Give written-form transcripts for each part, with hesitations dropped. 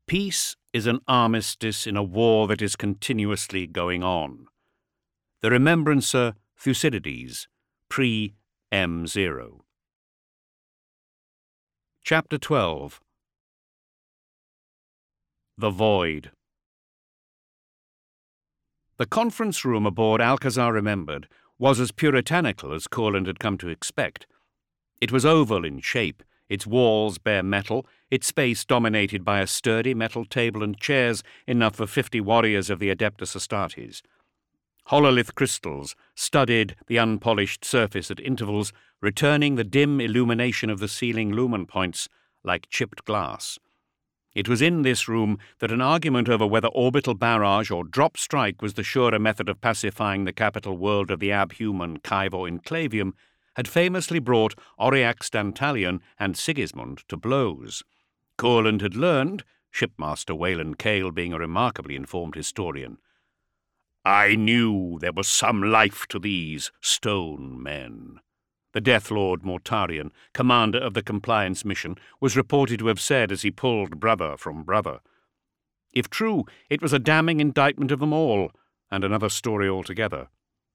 Peace is an armistice in a war that is continuously going on. The Remembrancer Thucydides, pre-M0. Chapter 12. The Void. The conference room aboard Alcazar Remembered was as puritanical as Corland had come to expect. It was oval in shape, its walls bare metal, its space dominated by a sturdy metal table and chairs enough for 50 warriors of the Adeptus Astartes. Hololith crystals studded the unpolished surface at intervals, returning the dim illumination of the ceiling lumen points like chipped glass. It was in this room that an argument over whether orbital barrage or drop strike was the surer method of pacifying the capital world of the abhuman Caivor Enclavium had famously brought Auriax Dantalion and Sigismund to blows. Corland had learned, Shipmaster Wayland Cale being a remarkably informed historian, "I knew there was some life to these stone men." The Death Lord Mortarion, commander of the Compliance mission, was reported to have said as he pulled brother from brother. If true, it was a damning indictment of them all, and another story altogether.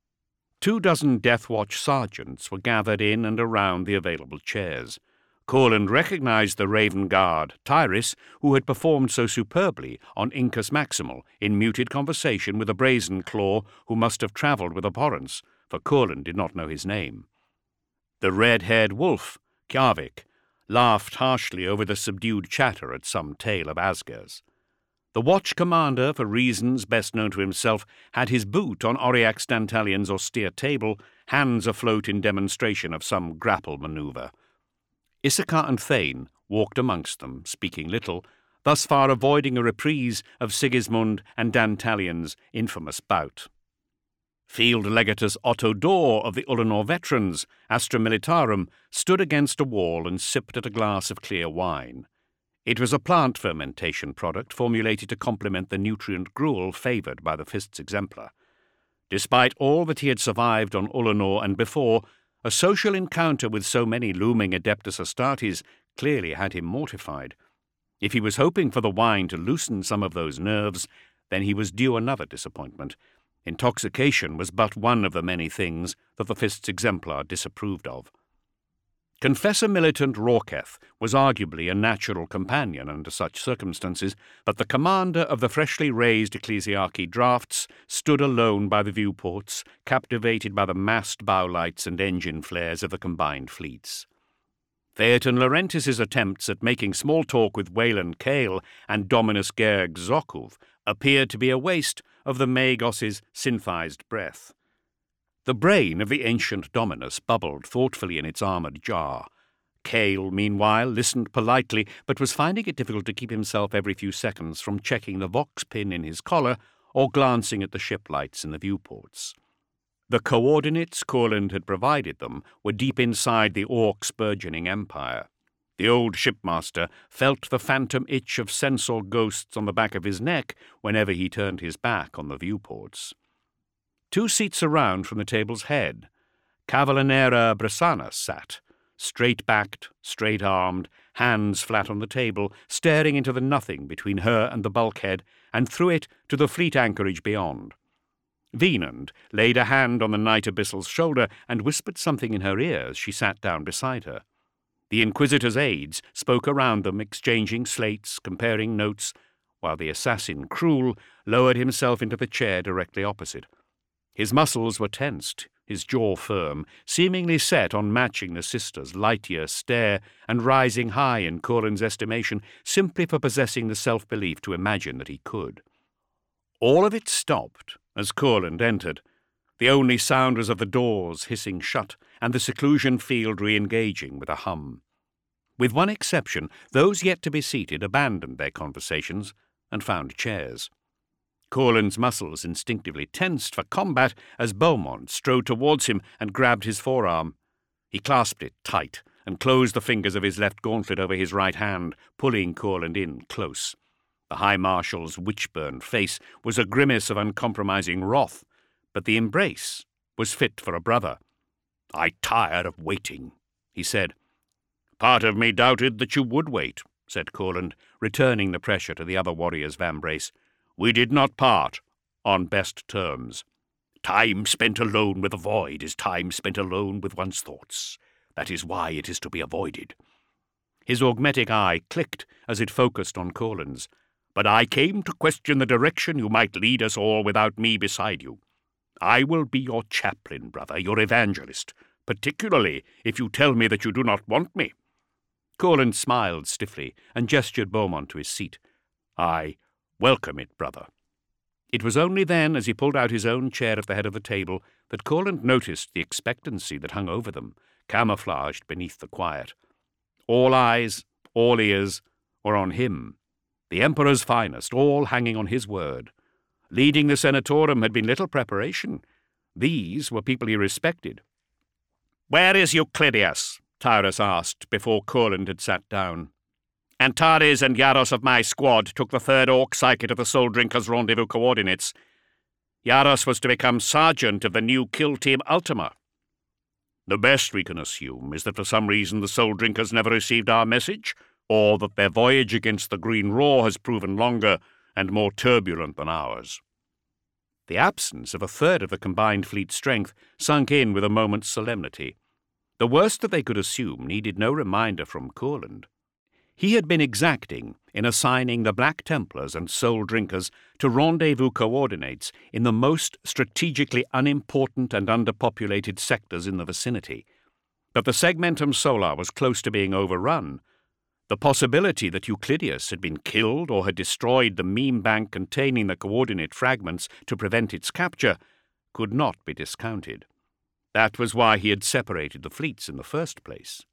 24 Death Watch sergeants were gathered in and around the available chairs. Corland recognized the Raven Guard, Tyrus, who had performed so superbly on Incus Maximal in muted conversation with a brazen claw who must have travelled with abhorrence, for Corland did not know his name. The red-haired wolf, Kjarvik, laughed harshly over the subdued chatter at some tale of Asgers. The watch commander, for reasons best known to himself, had his boot on Auriax Dantalion's austere table, hands afloat in demonstration of some grapple manoeuvre. Issachar and Thane walked amongst them, speaking little, thus far avoiding a reprise of Sigismund and Dantalion's infamous bout. Field Legatus Otto Dor of the Ulanor veterans, Astra Militarum, stood against a wall and sipped at a glass of clear wine. It was a plant fermentation product formulated to complement the nutrient gruel favoured by the Fist's exemplar. Despite all that he had survived on Ulanor and before, a social encounter with so many looming Adeptus Astartes clearly had him mortified. If he was hoping for the wine to loosen some of those nerves, then he was due another disappointment. Intoxication was but one of the many things that the Fist's exemplar disapproved of. Confessor Militant Rorketh was arguably a natural companion under such circumstances, but the commander of the freshly raised ecclesiarchy drafts stood alone by the viewports, captivated by the massed bow lights and engine flares of the combined fleets. Phaeton Laurentis' attempts at making small talk with Wayland Cale and Dominus Gerg Zokov appeared to be a waste of the Magos's synthized breath. The brain of the ancient Dominus bubbled thoughtfully in its armoured jar. Cale, meanwhile, listened politely, but was finding it difficult to keep himself every few seconds from checking the vox pin in his collar or glancing at the ship lights in the viewports. The coordinates Corland had provided them were deep inside the Orc's burgeoning empire. The old shipmaster felt the phantom itch of sensor ghosts on the back of his neck whenever he turned his back on the viewports. 2 seats around from the table's head, Cavallanera Brissanas sat, straight-backed, straight-armed, hands flat on the table, staring into the nothing between her and the bulkhead, and through it to the fleet anchorage beyond. Venand laid a hand on the Night Abyssal's shoulder and whispered something in her ear as she sat down beside her. The Inquisitor's aides spoke around them, exchanging slates, comparing notes, while the assassin, Krul, lowered himself into the chair directly opposite. His muscles were tensed, his jaw firm, seemingly set on matching the sister's light-year stare and rising high in Corland's estimation simply for possessing the self-belief to imagine that he could. All of it stopped as Corland entered. The only sound was of the doors hissing shut and the seclusion field re-engaging with a hum. With one exception, those yet to be seated abandoned their conversations and found chairs. Corland's muscles instinctively tensed for combat as Beaumont strode towards him and grabbed his forearm. He clasped it tight and closed the fingers of his left gauntlet over his right hand, pulling Corland in close. The High Marshal's witch-burned face was a grimace of uncompromising wrath, but the embrace was fit for a brother. "I tire of waiting," he said. "Part of me doubted that you would wait," said Courland, returning the pressure to the other warrior's vambrace. "We did not part on best terms. Time spent alone with the void is time spent alone with one's thoughts. That is why it is to be avoided." His augmetic eye clicked as it focused on Courland's. "But I came to question the direction you might lead us all without me beside you. I will be your chaplain, brother, your evangelist, particularly if you tell me that you do not want me." Courland smiled stiffly and gestured Beaumont to his seat. "I welcome it, brother." It was only then, as he pulled out his own chair at the head of the table, that Courland noticed the expectancy that hung over them, camouflaged beneath the quiet. All eyes, all ears, were on him, the Emperor's finest, all hanging on his word. Leading the Senatorum had been little preparation. These were people he respected. "Where is Euclidius?" Tyrus asked before Courland had sat down. "Antares and Yaros of my squad took the third Orc Psyche to the Soul Drinkers' rendezvous coordinates. Yaros was to become sergeant of the new kill team Ultima. The best we can assume is that for some reason the Soul Drinkers never received our message, or that their voyage against the Green Roar has proven longer and more turbulent than ours." The absence of a third of the combined fleet strength sunk in with a moment's solemnity. The worst that they could assume needed no reminder from Courland. He had been exacting in assigning the Black Templars and Soul Drinkers to rendezvous coordinates in the most strategically unimportant and underpopulated sectors in the vicinity. But the Segmentum Solar was close to being overrun. The possibility that Euclidius had been killed or had destroyed the meme bank containing the coordinate fragments to prevent its capture could not be discounted. That was why he had separated the fleets in the first place.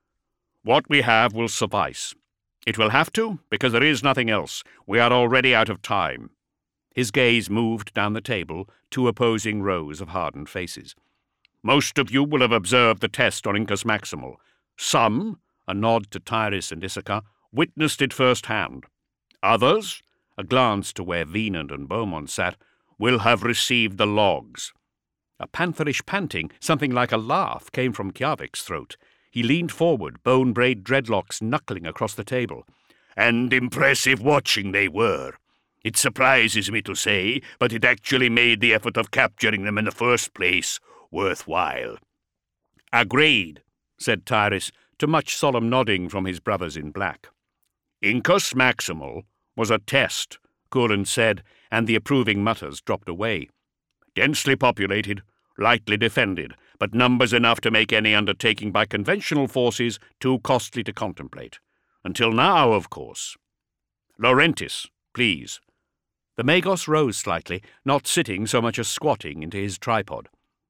"What we have will suffice. It will have to, because there is nothing else. We are already out of time." His gaze moved down the table, two opposing rows of hardened faces. "Most of you will have observed the test on Incus Maximal. Some, a nod to Tyrus and Issachar, witnessed it firsthand. Others, a glance to where Venant and Beaumont sat, will have received the logs." A pantherish panting, something like a laugh, came from Kjarvik's throat. He leaned forward, bone-braid dreadlocks knuckling across the table. "And impressive watching they were. It surprises me to say, but it actually made the effort of capturing them in the first place worthwhile." "Agreed," said Tyrus, to much solemn nodding from his brothers in black. "Incus Maximal was a test," Courland said, and the approving mutters dropped away. "Densely populated, lightly defended, but numbers enough to make any undertaking by conventional forces too costly to contemplate. Until now, of course. Laurentis, please." The Magos rose slightly, not sitting so much as squatting into his tripod.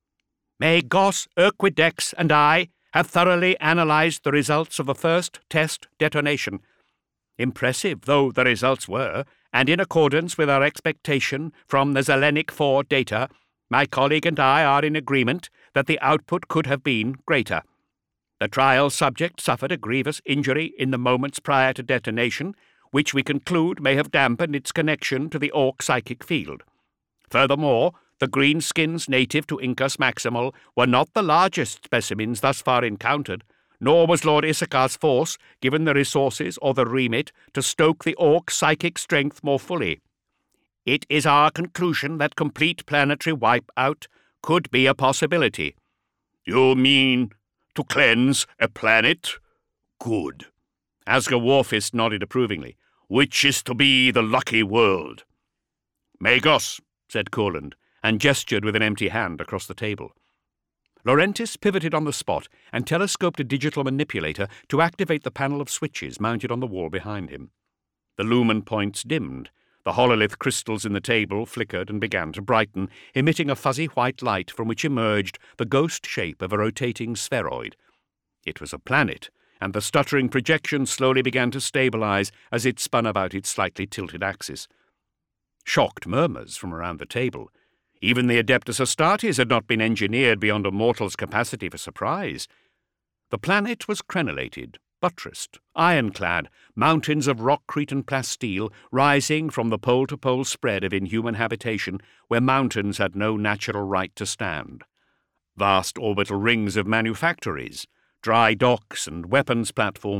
"Magos, Urquidex, and I have thoroughly analyzed the results of the first test detonation. Impressive though the results were, and in accordance with our expectation from the Zelenic 4 data, my colleague and I are in agreement that the output could have been greater. The trial subject suffered a grievous injury in the moments prior to detonation, which we conclude may have dampened its connection to the Orc psychic field. Furthermore, the greenskins native to Incus Maximal were not the largest specimens thus far encountered, nor was Lord Issachar's force given the resources or the remit to stoke the Orc psychic strength more fully. It is our conclusion that complete planetary wipe-out could be a possibility." "You mean to cleanse a planet? Good." Asger Warfist nodded approvingly. "Which is to be the lucky world?" "Magos," said Courland, and gestured with an empty hand across the table. Laurentis pivoted on the spot and telescoped a digital manipulator to activate the panel of switches mounted on the wall behind him. The lumen points dimmed. The hololith crystals in the table flickered and began to brighten, emitting a fuzzy white light from which emerged the ghost shape of a rotating spheroid. It was a planet, and the stuttering projection slowly began to stabilize as it spun about its slightly tilted axis. Shocked murmurs from around the table. Even the Adeptus Astartes had not been engineered beyond a mortal's capacity for surprise. The planet was crenellated, buttressed, ironclad, mountains of rockcrete and plasteel rising from the pole-to-pole spread of inhuman habitation where mountains had no natural right to stand. Vast orbital rings of manufactories, dry docks and weapons platforms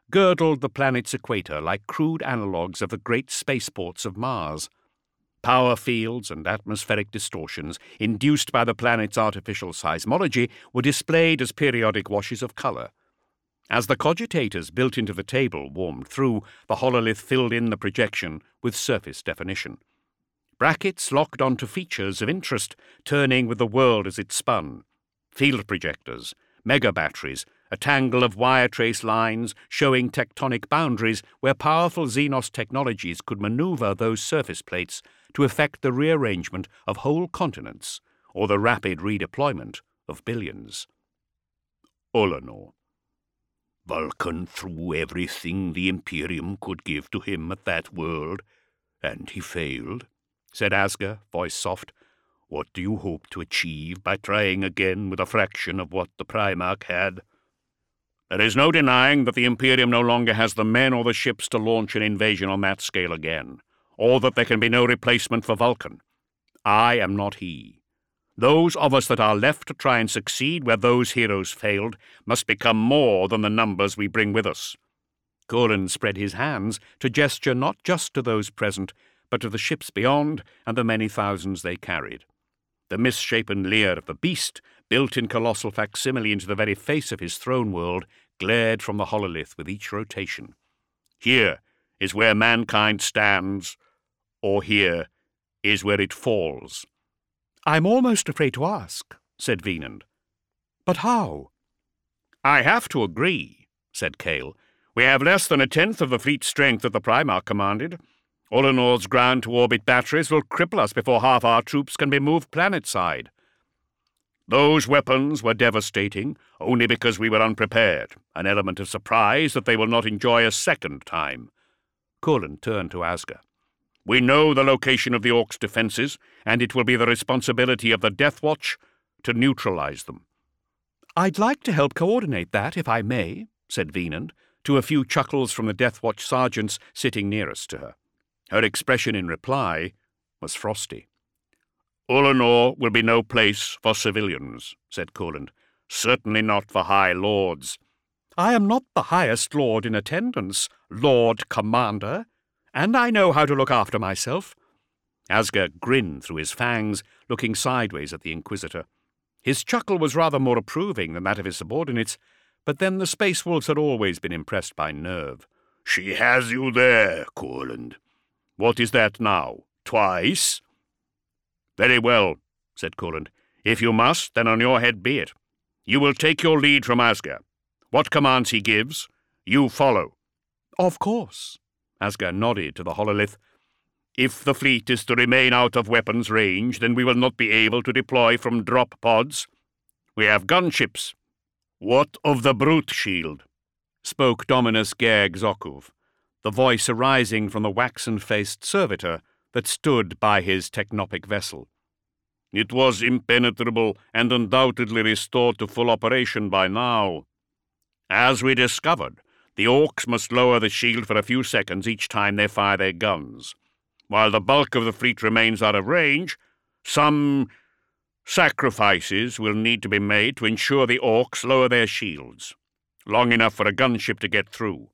girdled the planet's equator like crude analogues of the great spaceports of Mars. Power fields and atmospheric distortions induced by the planet's artificial seismology were displayed as periodic washes of color. As the cogitators built into the table warmed through, the hololith filled in the projection with surface definition. Brackets locked onto features of interest, turning with the world as it spun. Field projectors, megabatteries, a tangle of wire trace lines showing tectonic boundaries where powerful Xenos technologies could maneuver those surface plates to effect the rearrangement of whole continents or the rapid redeployment of billions. Ulanor. Vulcan threw everything the Imperium could give to him at that world, and he failed, said Asger, voice soft. What do you hope to achieve by trying again with a fraction of what the Primarch had? There is no denying that the Imperium no longer has the men or the ships to launch an invasion on that scale again, or that there can be no replacement for Vulcan. I am not he. Those of us that are left to try and succeed where those heroes failed must become more than the numbers we bring with us. Corlin spread his hands to gesture not just to those present, but to the ships beyond and the many thousands they carried. The misshapen leer of the beast, built in colossal facsimile into the very face of his throne world, glared from the hololith with each rotation. Here is where mankind stands, or here is where it falls. I'm almost afraid to ask, said Venand. But how? I have to agree, said Cale. We have less than a tenth of the fleet strength that the Primarch commanded. Ulanor's ground-to-orbit batteries will cripple us before half our troops can be moved planet-side. Those weapons were devastating only because we were unprepared, an element of surprise that they will not enjoy a second time. Corlin turned to Asger. We know the location of the Orcs' defences, and it will be the responsibility of the Death Watch to neutralize them. I'd like to help coordinate that, if I may, said Venand, to a few chuckles from the Death Watch sergeants sitting nearest to her. Her expression in reply was frosty. Ulanor will be no place for civilians, said Corlin. Certainly not for High Lords. I am not the highest lord in attendance, Lord Commander, and I know how to look after myself. Asger grinned through his fangs, looking sideways at the Inquisitor. His chuckle was rather more approving than that of his subordinates, but then the Space Wolves had always been impressed by nerve. She has you there, Corlin. What is that now? Twice? Very well, said Corlin. If you must, then on your head be it. You will take your lead from Asger. What commands he gives, you follow. Of course. Asger nodded to the hololith. If the fleet is to remain out of weapons range, then we will not be able to deploy from drop pods. We have gunships. What of the brute shield? Spoke Dominus Gerg Zokov, the voice arising from the waxen-faced servitor that stood by his technopic vessel. It was impenetrable and undoubtedly restored to full operation by now. As we discovered, the Orcs must lower the shield for a few seconds each time they fire their guns. While the bulk of the fleet remains out of range, some sacrifices will need to be made to ensure the Orcs lower their shields, long enough for a gunship to get through.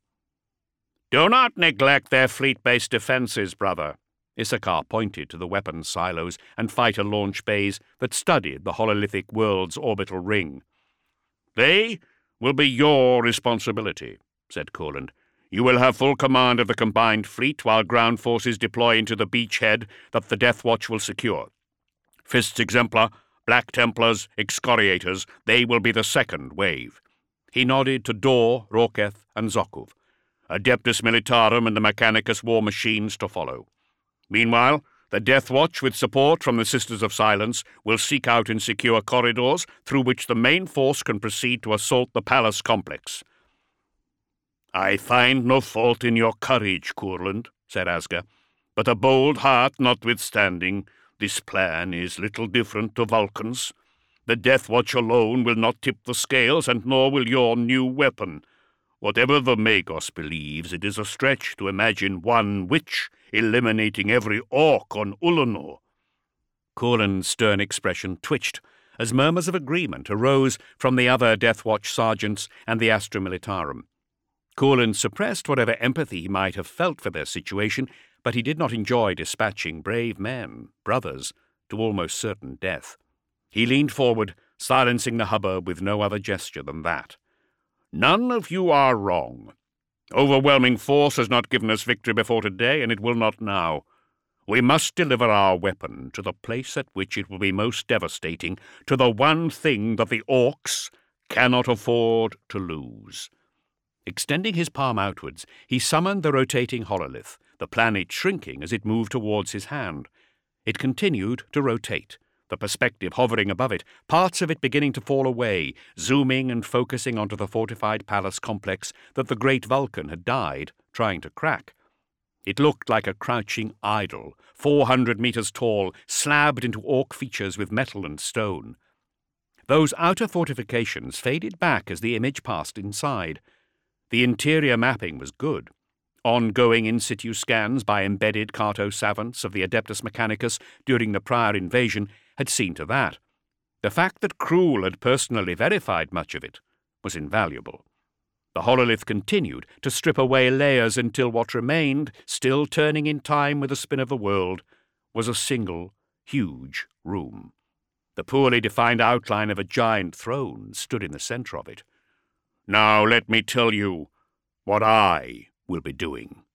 Do not neglect their fleet-based defences, brother. Issachar pointed to the weapons silos and fighter launch bays that studied the hololithic world's orbital ring. They will be your responsibility, said Corlin. You will have full command of the combined fleet while ground forces deploy into the beachhead that the Death Watch will secure. Fists Exemplar, Black Templars, Excoriators, they will be the second wave. He nodded to Dor, Roketh, and Zokov. Adeptus Militarum and the Mechanicus war machines to follow. Meanwhile, the Death Watch, with support from the Sisters of Silence, will seek out and secure corridors through which the main force can proceed to assault the palace complex. I find no fault in your courage, Courland, said Asger, but a bold heart notwithstanding, this plan is little different to Vulcan's. The Death Watch alone will not tip the scales, and nor will your new weapon. Whatever the Magos believes, it is a stretch to imagine one witch eliminating every orc on Ulanor. Corlin's stern expression twitched as murmurs of agreement arose from the other Death Watch sergeants and the Astra Militarum. Courland suppressed whatever empathy he might have felt for their situation, but he did not enjoy dispatching brave men, brothers, to almost certain death. He leaned forward, silencing the hubbub with no other gesture than that. "None of you are wrong. Overwhelming force has not given us victory before today, and it will not now. We must deliver our weapon to the place at which it will be most devastating, to the one thing that the Orcs cannot afford to lose." Extending his palm outwards, he summoned the rotating hololith, the planet shrinking as it moved towards his hand. It continued to rotate, the perspective hovering above it, parts of it beginning to fall away, zooming and focusing onto the fortified palace complex that the great Vulcan had died trying to crack. It looked like a crouching idol, 400 meters tall, slabbed into Orc features with metal and stone. Those outer fortifications faded back as the image passed inside. The interior mapping was good. Ongoing in-situ scans by embedded carto-savants of the Adeptus Mechanicus during the prior invasion had seen to that. The fact that Krul had personally verified much of it was invaluable. The hololith continued to strip away layers until what remained, still turning in time with the spin of the world, was a single, huge room. The poorly defined outline of a giant throne stood in the center of it. "Now let me tell you what I will be doing."